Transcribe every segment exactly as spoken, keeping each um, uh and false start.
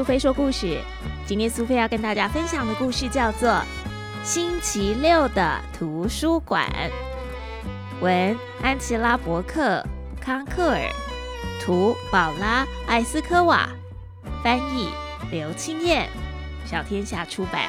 苏菲说故事。今天苏菲要跟大家分享的故事叫做《星期六的图书馆》，文安琪拉·伯克、康克尔，图宝拉·艾斯科瓦，翻译刘清燕，小天下出版。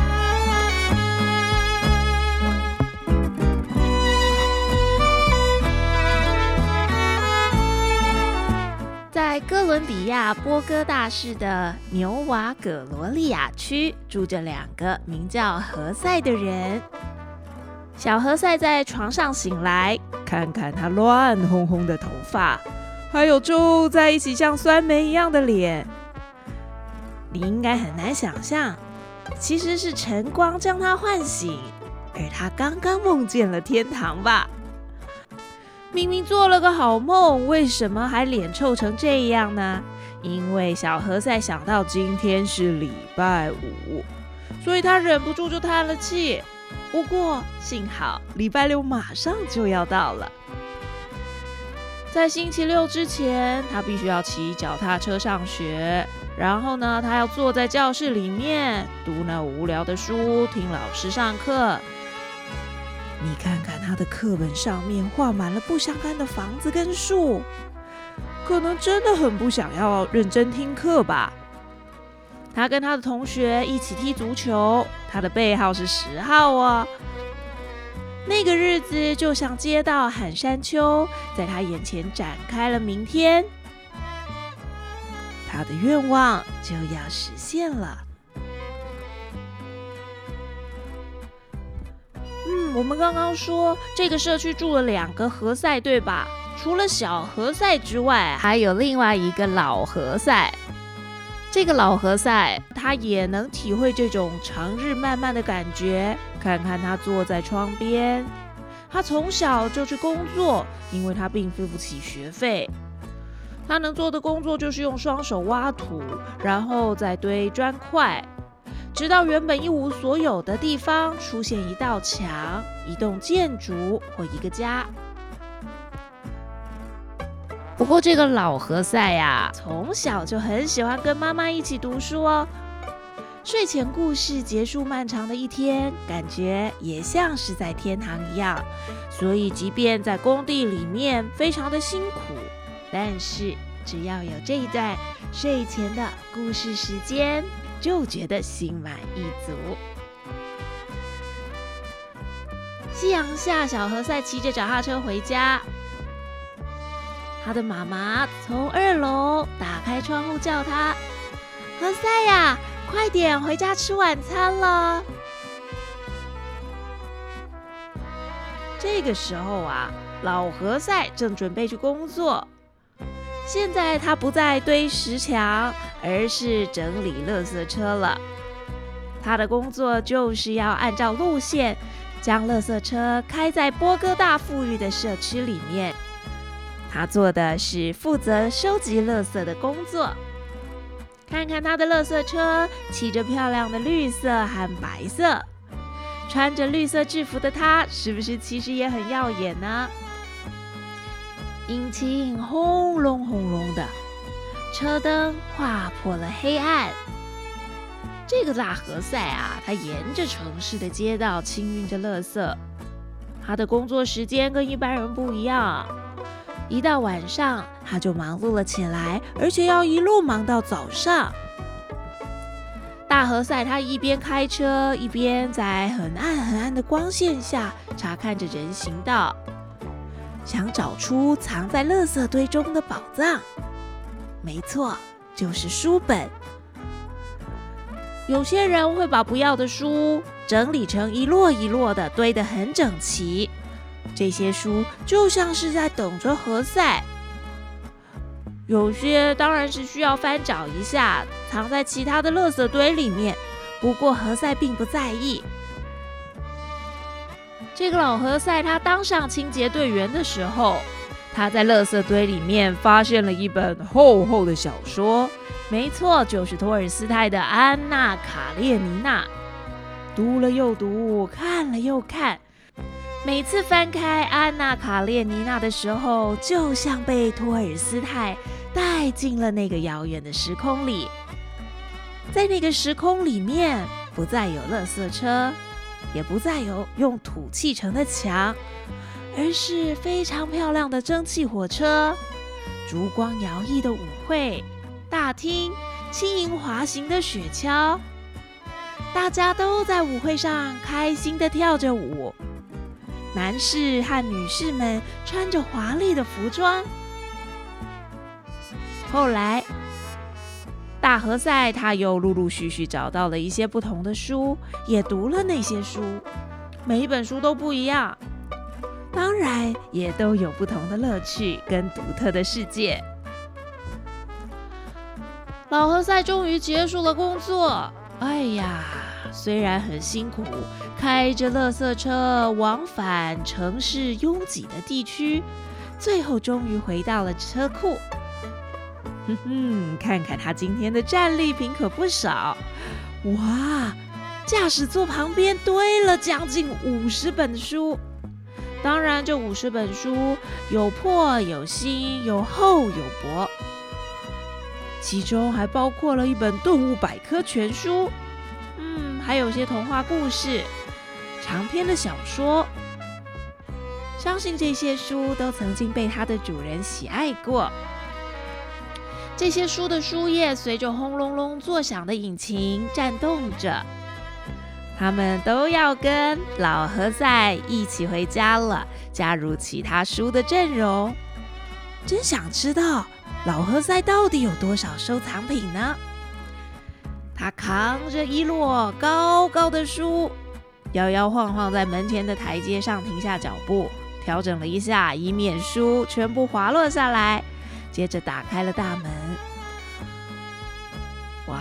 在哥伦比亚波哥大市的牛瓦葛罗利亚区住着两个名叫何塞的人。小何塞在床上醒来，看看他乱哄哄的头发，还有皱在一起像酸梅一样的脸，你应该很难想象，其实是晨光将他唤醒，而他刚刚梦见了天堂吧。明明做了个好梦，为什么还脸臭成这样呢？因为小何塞想到今天是礼拜五，所以他忍不住就叹了气。不过幸好礼拜六马上就要到了，在星期六之前，他必须要骑脚踏车上学，然后呢，他要坐在教室里面读那无聊的书，听老师上课。你看看他的课本上面画满了不相干的房子跟树，可能真的很不想要认真听课吧。他跟他的同学一起踢足球，他的背号是十号哦。那个日子就像街道喊山丘，在他眼前展开了明天。他的愿望就要实现了。嗯，我们刚刚说这个社区住了两个何塞，对吧？除了小何塞之外，还有另外一个老何塞。这个老何塞，他也能体会这种长日漫漫的感觉。看看他坐在窗边，他从小就去工作，因为他并付不起学费。他能做的工作就是用双手挖土，然后再堆砖块，直到原本一无所有的地方出现一道墙、一栋建筑或一个家。不过这个老何塞呀、啊，从小就很喜欢跟妈妈一起读书哦。睡前故事结束漫长的一天，感觉也像是在天堂一样。所以即便在工地里面非常的辛苦，但是只要有这一段睡前的故事时间，就觉得心满意足。夕阳下，小何塞骑着脚踏车回家。他的妈妈从二楼打开窗户叫他：“何塞呀，快点回家吃晚餐了。”这个时候啊，老何塞正准备去工作。现在他不再堆石墙，而是整理垃圾车了。他的工作就是要按照路线，将垃圾车开在波哥大富裕的社区里面。他做的是负责收集垃圾的工作。看看他的垃圾车，漆着漂亮的绿色和白色。穿着绿色制服的他，是不是其实也很耀眼呢？引擎轰隆轰隆的，车灯划破了黑暗。这个大何塞啊，他沿着城市的街道清运着垃圾。他的工作时间跟一般人不一样，一到晚上他就忙碌了起来，而且要一路忙到早上。大何塞他一边开车，一边在很暗很暗的光线下查看着人行道，想找出藏在垃圾堆中的宝藏。没错，就是书本。有些人会把不要的书整理成一摞一摞的，堆得很整齐。这些书就像是在等着何塞。有些当然是需要翻找一下，藏在其他的垃圾堆里面。不过何塞并不在意。这个老何塞他当上清洁队员的时候，他在垃圾堆里面发现了一本厚厚的小说，没错，就是托尔斯泰的《安娜·卡列尼娜》。读了又读，看了又看，每次翻开《安娜·卡列尼娜》的时候，就像被托尔斯泰带进了那个遥远的时空里。 在那个时空里面，不再有垃圾车，也不再有用土砌成的墙，而是非常漂亮的蒸汽火车、烛光摇曳的舞会大厅、轻盈滑行的雪橇，大家都在舞会上开心地跳着舞。男士和女士们穿着华丽的服装。后来，大和赛他又陆陆续续找到了一些不同的书，也读了那些书，每一本书都不一样，当然也都有不同的乐趣跟独特的世界。老和赛终于结束了工作，哎呀，虽然很辛苦，开着垃圾车往返城市拥挤的地区，最后终于回到了车库。哼哼，看看他今天的战利品可不少，哇！驾驶座旁边堆了将近五十本书，当然这五十本书有破有新，有厚有薄，其中还包括了一本动物百科全书，嗯，还有些童话故事、长篇的小说。相信这些书都曾经被它的主人喜爱过。这些书的书页随着轰隆隆作响的引擎颤动着，他们都要跟老和赛一起回家了，加入其他书的阵容。真想知道老和赛到底有多少收藏品呢？他扛着一摞高高的书，摇摇晃晃在门前的台阶上停下脚步，调整了一下，以免书全部滑落下来。接着打开了大门，哇！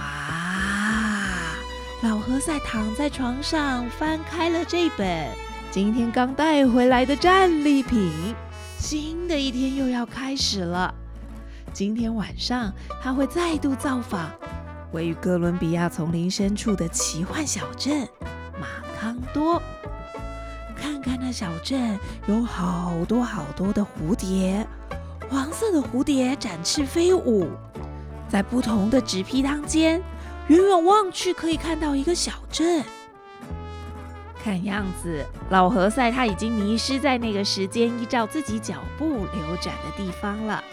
老和赛躺在床上，翻开了这本今天刚带回来的战利品。新的一天又要开始了。今天晚上他会再度造访位于哥伦比亚丛林深处的奇幻小镇马康多，看看那小镇有好多好多的蝴蝶。黄色的蝴蝶展翅飞舞，在不同的纸坯当间，远远望去可以看到一个小镇。看样子，老和赛他已经迷失在那个时间依照自己脚步流转的地方了。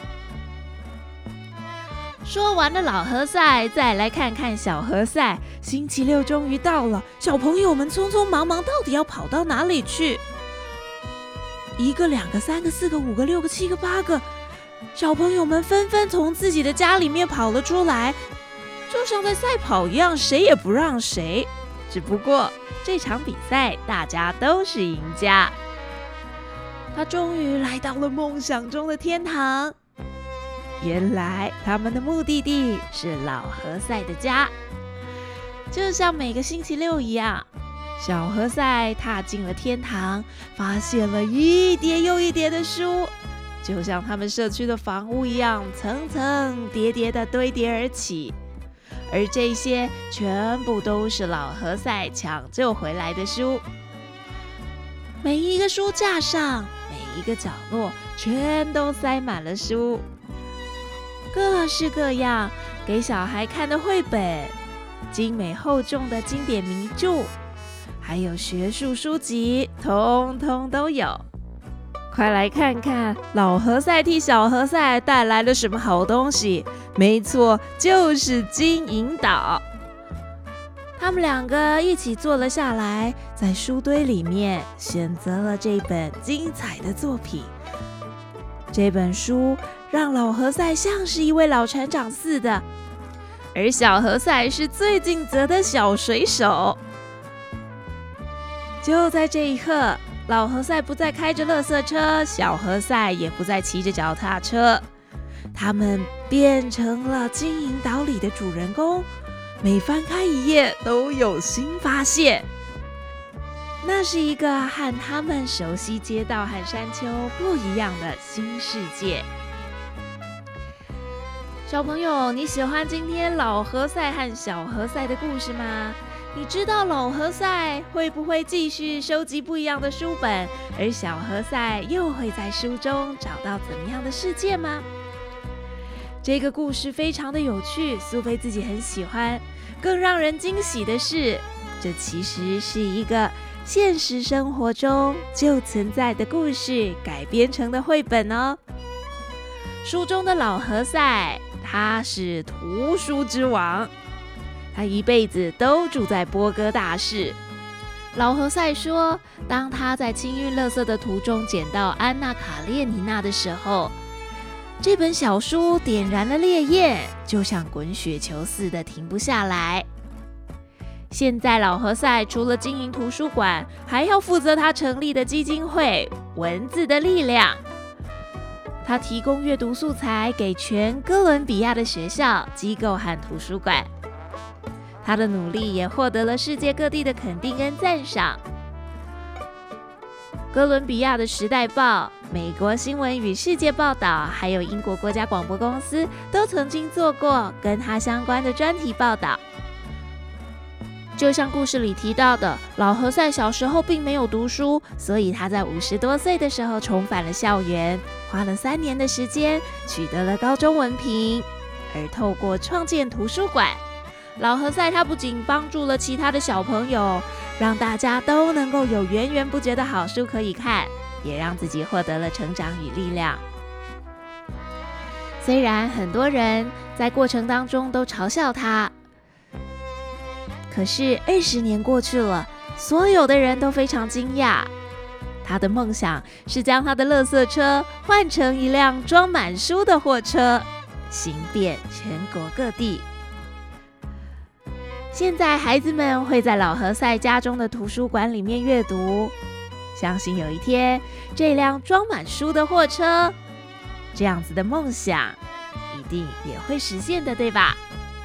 说完了老和赛，再来看看小和赛。星期六终于到了，小朋友们匆匆忙忙，到底要跑到哪里去？一个、两个、三个、四个、五个、六个、七个、八个。小朋友们纷纷从自己的家里面跑了出来，就像在赛跑一样，谁也不让谁。只不过这场比赛大家都是赢家。他终于来到了梦想中的天堂，原来他们的目的地是老和赛的家。就像每个星期六一样，小和赛踏进了天堂，发现了一叠又一叠的书，就像他们社区的房屋一样，层层叠叠的堆叠而起。而这些全部都是老和赛抢救回来的书，每一个书架上，每一个角落全都塞满了书，各式各样给小孩看的绘本，精美厚重的经典名著，还有学术书籍，通通都有。快来看看老和赛替小和赛带来了什么好东西，没错，就是金银岛。他们两个一起坐了下来，在书堆里面选择了这本精彩的作品。这本书让老和赛像是一位老船长似的，而小和赛是最尽责的小水手。就在这一刻，老和赛不再开着垃圾车，小和赛也不再骑着脚踏车，他们变成了金银岛里的主人公，每翻开一页都有新发现。那是一个和他们熟悉街道和山丘不一样的新世界。小朋友，你喜欢今天老和赛和小和赛的故事吗？你知道老和赛会不会继续收集不一样的书本，而小和赛又会在书中找到怎么样的世界吗？ 这个故事非常的有趣，苏菲自己很喜欢。更让人惊喜的是，这其实是一个现实生活中就存在的故事改编成的绘本哦。书中的老何塞，他是图书之王，他一辈子都住在波哥大市。老何塞说，当他在清运垃圾的途中捡到安娜卡列尼娜的时候，这本小书点燃了烈焰，就像滚雪球似的停不下来。现在老何塞除了经营图书馆，还要负责他成立的基金会文字的力量。他提供阅读素材给全哥伦比亚的学校、机构和图书馆。他的努力也获得了世界各地的肯定跟赞赏。哥伦比亚的《时代报》、美国新闻与世界报道，还有英国国家广播公司都曾经做过跟他相关的专题报道。就像故事里提到的，老何塞小时候并没有读书，所以他在五十多岁的时候重返了校园，花了三年的时间取得了高中文凭。而透过创建图书馆，老何塞他不仅帮助了其他的小朋友，让大家都能够有源源不绝的好书可以看，也让自己获得了成长与力量。虽然很多人在过程当中都嘲笑他，可是二十年过去了，所有的人都非常惊讶。他的梦想是将他的垃圾车换成一辆装满书的货车，行遍全国各地。现在孩子们会在老何塞家中的图书馆里面阅读，相信有一天这辆装满书的货车，这样子的梦想一定也会实现的，对吧？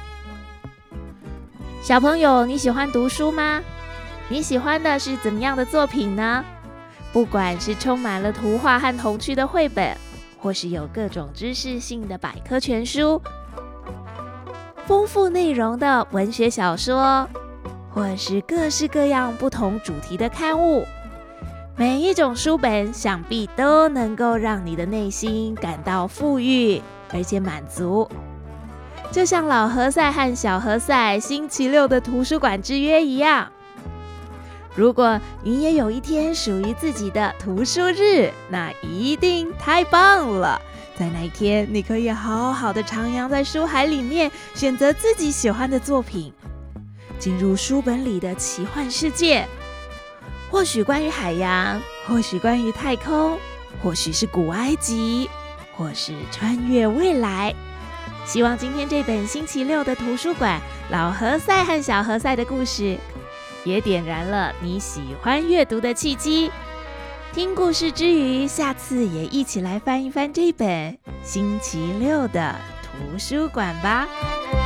小朋友，你喜欢读书吗？你喜欢的是怎么样的作品呢？不管是充满了图画和童趣的绘本，或是有各种知识性的百科全书，丰富内容的文学小说，或是各式各样不同主题的刊物，每一种书本想必都能够让你的内心感到富裕而且满足。就像老何塞和小何塞星期六的图书馆之约一样，如果你也有一天属于自己的图书日，那一定太棒了。在那一天，你可以好好的徜徉在书海里面，选择自己喜欢的作品，进入书本里的奇幻世界。或许关于海洋，或许关于太空，或许是古埃及，或是穿越未来。希望今天这本星期六的图书馆老何塞和小何塞的故事，也点燃了你喜欢阅读的契机。听故事之余，下次也一起来翻一翻这本星期六的图书馆吧。